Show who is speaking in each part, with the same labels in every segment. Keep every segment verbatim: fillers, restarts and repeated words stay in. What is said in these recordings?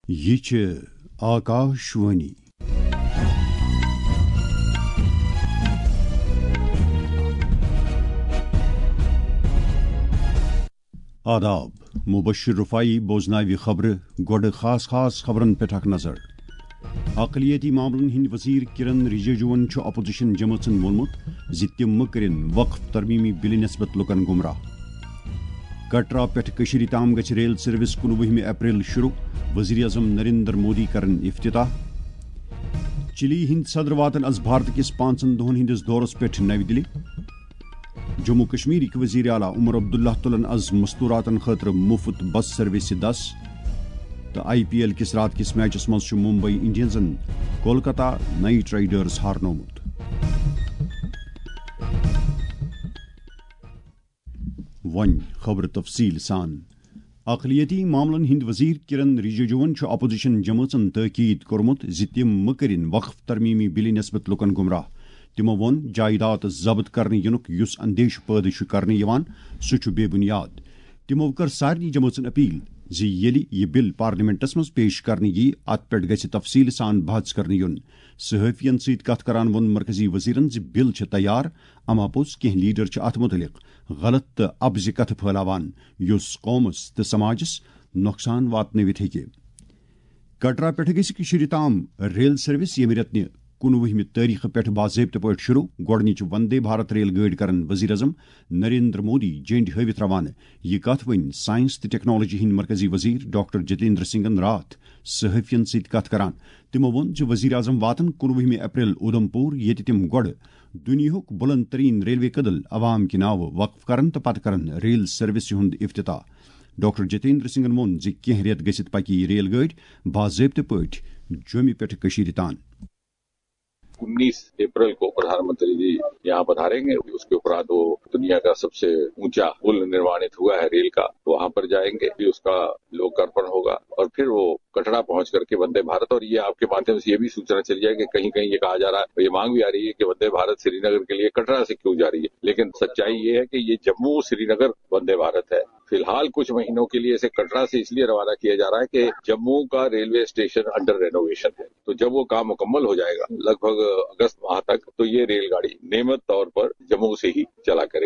Speaker 1: یہ چھ آکاشوانی آداب مبشر رفائی بوزناوی خبر گوڑ خاص خاص خبرن پہ اخ نظر اقلیتی معاملن ہند وزیر کرن رجیجوون اپوزیشن جماعتن وونمت زِ تم مہ کرن وقف ترمیمی بل نسبت لکن گمراہ کٹرا پٮ۪ٹھ کشیٖرِ تام گژھِ ریل سروس کنوُہمہِ اپریل شروع وزیر اعظم نریندر مودی کرن افتتاح چلی ہند صدر واتن از بھارت کس پانچن دہن ہندس دورس پٮ۪ٹھ نو دلی جموں کشمیرک وزیر اعلیٰ عمر عبداللہ تلن از مستوراتن خاطر مفت بس سروس دس تو آئی پی ایل کس رات کس میچس مز ممبئی انڈینزن کولکتہ نائٹ رائڈرز ہارنومت ون خبر تفصیل سان اقلیتی معاملن ہند وزیر کرن رجیجوون اپوزیشن جماعتن تاکید کورمت زِ تم مہ کرن وقف ترمیمی بل نسبت لکن گمراہ تمو وون جائیداد ضبط کرنے ینک یس اندیش پٲدٕ کرنے یوان سہ چھ بے بنیاد تمو کر سارنی جماعتن اپیل زِ ییٚلہِ یہ بل پارلیمنٹس مز پیش کرنے یی ات پٮ۪ٹھ گژھِ تفصیل سان بحث کرنے یُن صحافین سۭتۍ کتھ کران وون مرکزی وزیرن زِ بل چھ تیار اما پوٚز کینٛہہ لیڈر چھ ات متعلق غلط تو ابزِ کتھ پھٔہلاوان یُس قومس تو سماجس نقصان واتنٲوِتھ ہیٚکہِ کٹرا پٮ۪ٹھ گژھِ کٔشیٖرِ تام ریل سروس ییٚمہِ رٮ۪تہٕ کنوہمہِ تٲریخ پٮ۪ٹھ باضٲبطہٕ پٲٹھۍ شروع گۄڈنِچ وندے بھارت ریل گٲڑۍ کرن وزیر اعظم نریندر مودی جینڈ ہٲوِتھ روانہٕ یہ کتھ ؤنۍ سائنس تہٕ ٹیکنالوجی ہٕنٛدۍ مرکزی وزیر ڈاکٹر جتیندر سنگھن راتھ صحافین سۭتۍ کتھ کران تمو ووٚن زِ وزیر اعظم واتن کنوہمہِ اپریل اودھمپور ییٚتہِ تِم گۄڈٕ دُنیاہُک بلند ترین ریلوے کدل عوام کہِ ناوٕ وقف کرن تہٕ پتہٕ کرن ریل سروسہِ ہُنٛد افتتاح ڈاکٹر جتیندر سنگھن ووٚن زِ کینٛہہ رٮ۪تھ گٔژھِتھ پکہِ یہِ ریل گٲڑۍ باضٲبطہٕ پٲٹھۍ جوٚمہِ پٮ۪ٹھ کٔشیٖرِ تام
Speaker 2: انیس اپریل کو پردھان منتری جی یہاں پدھاریں گے اس کے اوپرات وہ دنیا کا سب سے اونچا پل نروانت ہوا ہے ریل کا وہاں پر جائیں گے پھر اس کا لوکارپن ہوگا اور پھر وہ کٹڑا پہنچ کر کے وندے بھارت اور یہ آپ کے مادھیم سے یہ بھی سوچنا چل جائے کہ کہیں کہیں یہ کہا جا رہا ہے یہ مانگ بھی آ رہی ہے کہ وندے بھارت سری نگر کے لیے کٹڑا سے کیوں جا رہی ہے لیکن سچائی یہ ہے کہ یہ جموں سری نگر وندے بھارت ہے فی الحال کچھ مہینوں کے لیے اسے کٹرا سے اس لیے روانہ کیا جا رہا ہے کہ جموں کا ریلوے اسٹیشن انڈر رینوویشن ہے تو جب وہ کام مکمل ہو جائے گا لگ بھگ اگست ماہ تک تو یہ ریل گاڑی نعمت طور پر جموں سے ہی چلا کرے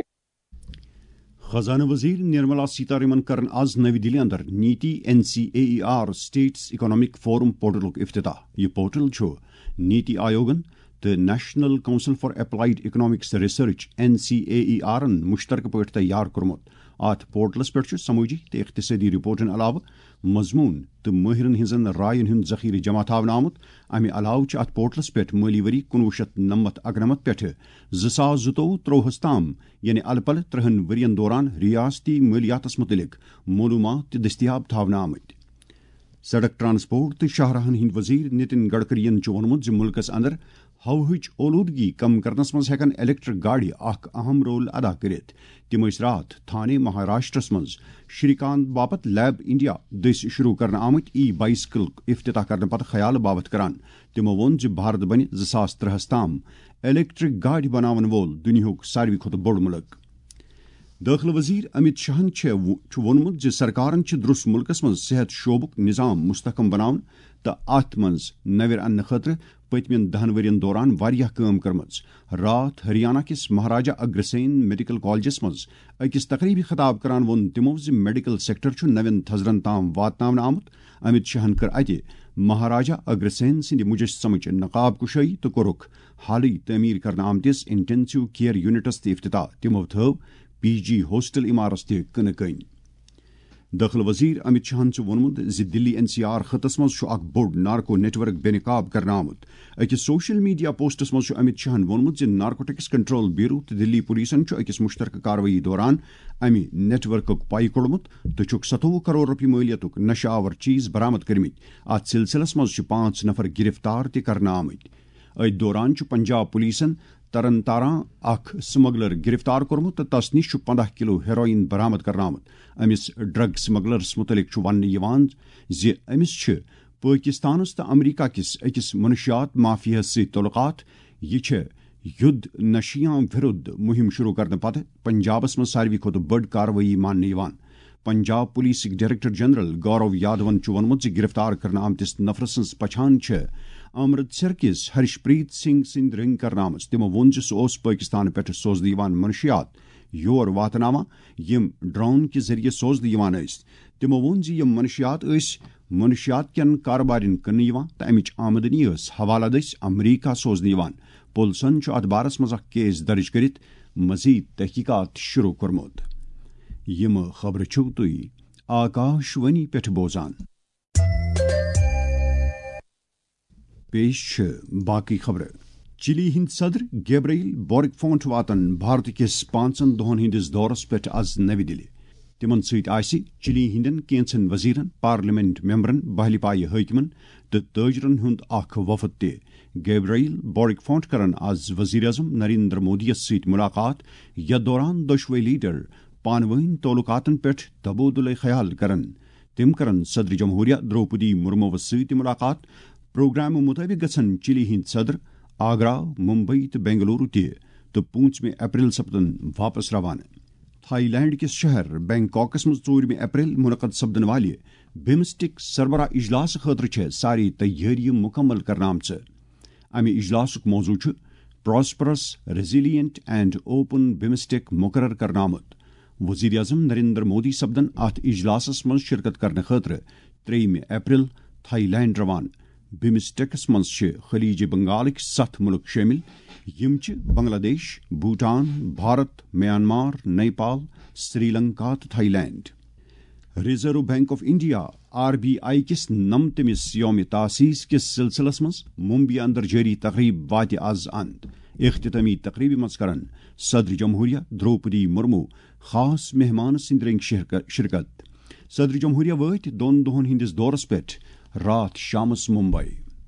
Speaker 2: گی
Speaker 1: خزانہ وزیر نرملا سیتارمن کرن آز نئی دلی اندر NITI N C A E R states economic forum پورٹلک افتتاح یہ پورٹل چھ نیتی آیوگن تو national council for applied economics research N C A E آرن مشترکہ پٲٹھۍ تیار کورمت ات پورٹلس پٮ۪ٹھ سمٲجی تو اقتصادی رپورٹن علاوہ مضمون تو ماہرن ہنزن رائن ہند ذخیرہ جمع تھاونہٕ آمت امہ علاوہ ات پورٹلس پٮ۪ٹھ مالی ؤری کنوہ شیتھ نمت اکنمت پٮ۪ٹھ زٕ ساس زٕتووُہ ترٛوہس تام یعنی الہٕ پلہٕ ترہن ورین دوران ریاستی مالیاتس متعلق معلومات تہ دستیاب تھاونہٕ آمٕتۍ سڑک ٹرانسپورٹ تو شاہراہن ہند وزیر نتن گڈکرین وونمت زِ ملکس اندر ہوہٕچ اولودگی کم کرنس مز ہیکن الیکٹرک گاڑی اخ اہم رول ادا کرتھ تم رات تھانے مہاراشٹرس مز شریکانت باپت لیب انڈیا دس شروع کرنے آمت ای بائسکل افتتاح کرنے پتہ خیال باوت کران تمو وون زِ بھارت بنہ زٕ ساس ترہس تام الیکٹرک گاڑی بناون وول دنیاہُک ساروی کھۄتہٕ بوٚڑ ملک داخلہ وزیر امت شاہن وونمت زِ سرکارن چھ درس ملکس مز صحت شعبک نظام مستحکم بناون تو ات مز نویر انہ خاطر پتمن دہن ورین دوران واریاہ کٲم کٔرمٕژ راتھ ہریانہ کس مہاراجہ اگرسین میڈیکل کالجس مز أکِس تقریبی خطاب کران ووٚن تمو زِ میڈیکل سیکٹر چھ نوین تھزرن تام واتناونہٕ آمت امت شاہن کر اتہ مہاراجہ اگرسین سند مجسمچ نقاب کشائی تو کوٚرُکھ حالٕے تعمیر کرنہٕ آمتس انٹینسو کیئر یونٹس تہ افتتاح تمو تھٲو پی جی ہاسٹل عمارت تہ کٕنہٕ کٔنۍ داخلہ وزیر امت شاہن وونمت زِ دلی این سی آر خطس مز اکھ بوٚڑ نارکو نیٹ ورک بے نقاب کرنہٕ آمت أکِس سوشل میڈیا پوسٹس مز امت شاہن وونمت زِ نارکوٹکس کنٹرول بیورو تو دلی پولیسن أکِس مشترکہ کاروٲیی دوران امہ نیٹ ورکُک پاے کوٚڑمُت تہٕ چھُکھ ستووُہ کروڑ رۄپیہِ مٲلیتُک نشہٕ آور چیز برآمد کٔرمٕتۍ اتھ سلسلس مز چھِ پانژھ نفر گرفتار تہِ کرنہٕ آمٕتۍ أتھۍ دوران چھُ پنجاب پولیسن ترن تاران اخ سمگلر گرفتار کورمت تو تس نش پندہ کلو ہیروئن برآمد کرنہٕ آمت امس ڈرگ سمگلرس متعلق وننہٕ یوان زِ امس چھ پاکستانس تو امریکہ کس أکِس منشیات مافیاہس سۭتۍ تعلقات یہ چھ یدھ نشیاں وِرُدھ مہم شروع کرنے پتہ پنجابس مز ساروی کھۄتہٕ بٔڑ کاروٲیی ماننہٕ یوان Punjab police director general Gaurav یادون وونمت گرفتار کرنے آمتس نفر سن پچھان امرتسر کس ہرش پریت سنگھ سند رنگ کرنے آمت تمو وون سہ پاکستان پہ سوزنہ منشیات یور واتناوا یم ڈرون کے ذریعے سوزنہ تمو وون یم منشیات منشیات کن کاروبارن کن تو امچ آمدنی حوالہ دس امریکہ سوزنہ پولیسن ات بارس مز کیس درج کرت مزید تحقیقات شروع کورمت یم خبر چھو تھی آکاش وانی پہ بوزان پیش باقی خبر چلی ہند صدر گیبریل بورک فونٹ واتن بھارت کس پانچن دہن ہندس دورس پہ آز نوی دلی تمن ست آسی چلی ہندن کینچن وزیرن پارلیمنٹ ممبرن بہلی پایہ حاکمن تو تاجرن ہند اخ وفد تہ گیبریل بورک فونٹ کرن آز وزیر اعظم نریندر مودی ست ملاقات یتھ دوران دشوے لیڈر پانوین تعلقاتن پہ تبادلہ خیال کرن تم کرن صدر جمہوریہ دروپدی مرمو ست ملاقات پروگرام مطابق گھن چلی ہند صدر آگرہ ممبئی تو بنگلورو تہ تو پانچم اپریل سپدن واپس روانہ تھائی لینڈ کس شہر بینکاکس مز ژورم اپریل منعقد سپدن والہ بمسٹک سربراہ اجلاس خاطر ساری تیاری مکمل کرنا آمژ امہ اجلاسک موضوع prosperous resilient and open BIMSTEC مقرر کرنا آمت وزیر اعظم نریندر مودی سپدن ات اجلاسس من شرکت کرنے خاطر تریم اپریل تھائی لینڈ روان بمسٹکس من خلیج بنگالک ست ملک شامل یم بنگلہ دیش بھوٹان بھارت میانمار نیپال سری لنکا تو Thailand reserve bank of India R B I کس نمتمس یوم تاسیس کس سلسلس مز ممبئی اندر جاری تقریب وات آز اند اختتامی تقریب مز کرن صدر جمہوریہ دروپدی مرمو خاص مہمان سند رنگ شرکت صدر جمہوریہ وات دون دہن ہندس دورس پہ رات شامس ممبئی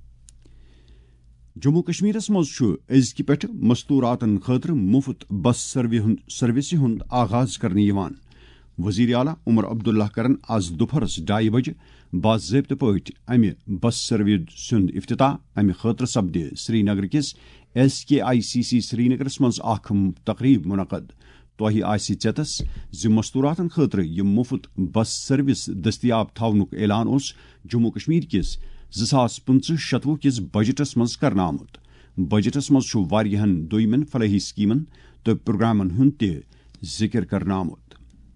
Speaker 1: جموں کشمیرس مز ازکہ پہ مستوراتن خاطر مفت بس سروس ہند آغاز کرنے وزیر اعلیٰ عمر عبداللہ کرن آز دوپہرس ڈائی بجے باضابطہ پٲٹھۍ امہ بس سروس ہند افتتاح امہ خاطر سپدِ سری نگر کس ایس کے آئی سی سی سری نگرس مز اخ تقریب منعقد تۄہہِ آسہِ ژیٚتس زِ مستوراتن خاطر یم مفت بس سروس دستیاب تھاونُک اعلان اوس جموں کشمیر کس زٕ ساس پٕنٛژٕہ شتوُہ کس بجٹس مز کرنہٕ آمُت بجٹس مز چھُ واریاہن دویمن فلاحی سکیمن تہٕ پروگرامن ہُنٛد تہِ ذکر کرنہٕ آمُت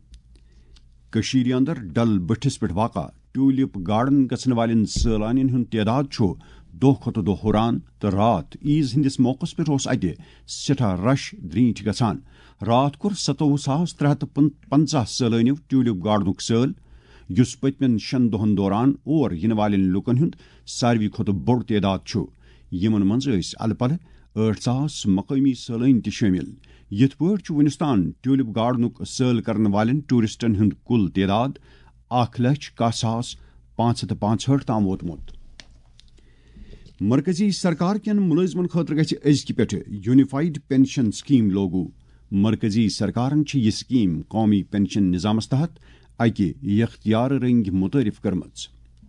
Speaker 1: کشیر اندر ڈل بٹھس پہ واقع ٹیولپ گارڈن گھن والن سیلانین ہند تعداد چھُ دہ کھۄتہٕ دہ ہُران تو رات عیز ہندس موقع پہ اتہ سٹھا رش درینٹ گژھان رات کور ستوہ ساس ترے ہتھ پنچہ سیلانیو ٹیولپ گارڈنک سیل یس پتمن شن دہن دوران اور ین والن لوکن ہند ساروی کھۄتہٕ بوڑ تعداد چھُ یمن منز ٲسۍ الہٕ پلہٕ ٲٹھ ساس مقامی سیلٲنۍ تہِ شٲمِل یتھ پٲٹھۍ چھُ وُنیُس تام ٹیولپ گارڈنک سیل کرن والن ٹورسٹن ہند کل تعداد اکھ لچھ کاہ ساس پانژھ ہتھ پانژہٲٹھ تام ووتمُت مرکزی سرکار کین ملٲزمن خٲطرٕ گژھِ أزکہِ پٮ۪ٹھٕ یونیفایڈ پینشن سکیٖم لاگو مرکزی سرکارن چھِ یہِ سکیٖم قومی پینشن نظامس تحت اکہِ یختیار رنگۍ متعارف کٔرمٕژ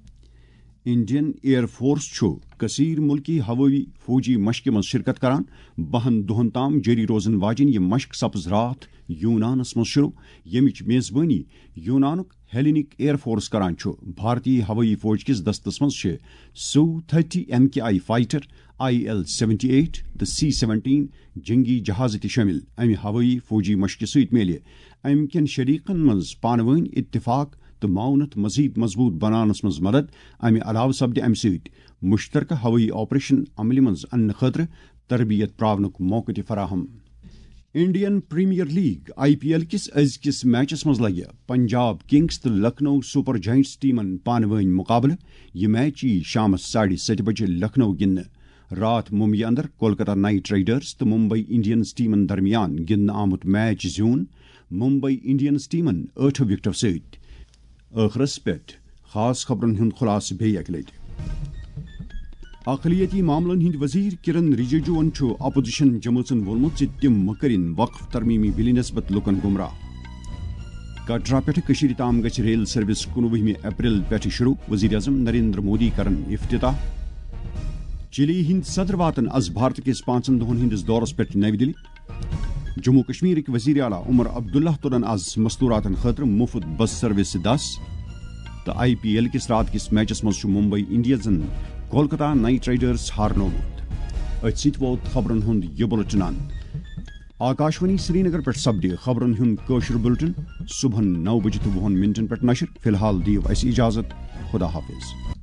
Speaker 1: انڈین ایئر فورس چھُ کثیر ملکی ہوٲیی فوجی مشقہِ منٛز شرکت کران بہن دۄہن تام جٲری روزن واجیٚنۍ یہِ مشق سپز راتھ یونانس منٛز شروع ییٚمِچ میزبٲنی یونانُک ہیلینک ایئر فورس کران چھُ بھارتی ہوٲیی فوج کِس دستس منٛز چھِ سو thirty M K I fighter I L seventy eight تو سی سیونٹین جنگی جہاز تہِ شٲمِل امہِ ہوٲیی فوجی مشقہِ سۭتۍ میلہِ امہِ کٮ۪ن شریٖکن منٛز پانہٕ ؤنۍ اتفاق تو معاونت مزید مضبوط بنانس مز مدد امہ علاوہ سپدِ امہ سۭتۍ مشترکہ ہوٲیی آپریشن عملہِ منٛز اننہٕ خٲطرٕ تربیت پراونُک موقع تہِ فراہم Indian premier league I P L کس أزکِس میچس مز لگہِ پنجاب کنگز تو لکھنؤ سپر جائنٹس ٹیمن پانہٕ ؤنۍ مقابلہٕ یہ میچ یی شامس ساڑھے ستہِ بجے لکھنؤ گندنہٕ رات ممبئی اندر کولکتہ نائٹ رائڈرز تو ممبئی انڈینز ٹیمن درمیان گندنہٕ آمُت میچ زیوٗن ممبئی انڈینز ٹیمن ٲٹھو وکٹو سۭتۍ ٲخرس پٮ۪ٹھ خاص خبرن ہُنٛد خُلاصہٕ بیٚیہِ اکہِ لٹہِ اقلیتی معاملن ہند وزیر کرن رجیجوَن چھُ اپوزیشن جمٲژن ووٚنمُت زِ تِم مہٕ کٔرِنۍ وقف ترمیمی بلہِ نسبت لُکن گمراہ کٹرا پٮ۪ٹھٕ کٔشیٖرِ تام گژھِ ریل سروس کُنوُہمہِ اپریل پٮ۪ٹھٕ شروع وزیر اعظم نریندر مودی کرن افتتاح چلی ہند صدر واتن آز بھارت کِس پانژن دۄہن ہندس دورس پٮ۪ٹھ نوِ دِلہِ جموں کشمیر وزیر اعلیٰ عمر عبداللہ ترن آز مستوراتن خاطر مفت بس سروس دس تو آئی پی ایل کس رات کس میچس مز ممبئی انڈینزن کولکتہ نائٹ رائڈرز ہارنومت ات ست ووت خبرن ہند یہ بلٹنان آکاشوانی سری نگر پہ سپدِ خبرن ہند کوشر بلٹن صبح نو بجے تو وہن منٹن پہ نشر فی الحال دیو اس اجازت خدا حافظ.